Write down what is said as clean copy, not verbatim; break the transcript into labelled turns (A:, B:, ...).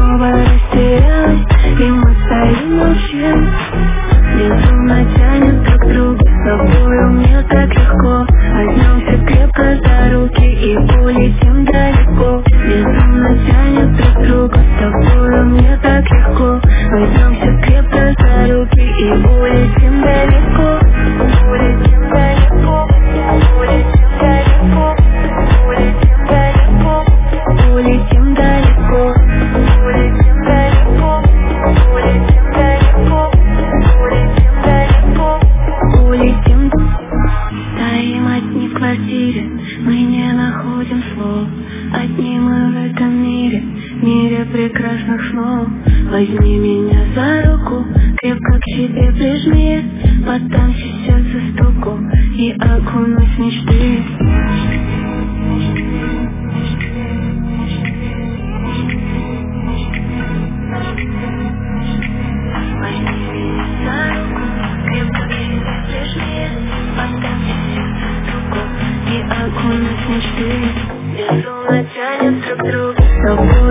A: снова растерялась, и мы стоим молчим. Безумно тянет друг к другу, с тобою мне так легко. Возьмемся крепко за руки и улетим далеко. Безумно тянет друг к другу, с тобою мне так легко. Возьмемся крепко за руки и улетим далеко. Улетим далеко, улетим далеко, улетим далеко, улетим далеко, улетим далеко, улетим далеко, улетим далеко, улетим. Стоим одни в квартире, мы не находим слов. Одни мы в этом мире, мире прекрасных снов. Возьми меня за руку, крепко к себе прижми. Поддамся сердцу стуку и окунусь в мечты. Возьми меня за руку, крепко к себе прижми. Поддамся сердцу стуку и окунусь в мечты. Безумно тянет друг к другу, с тобой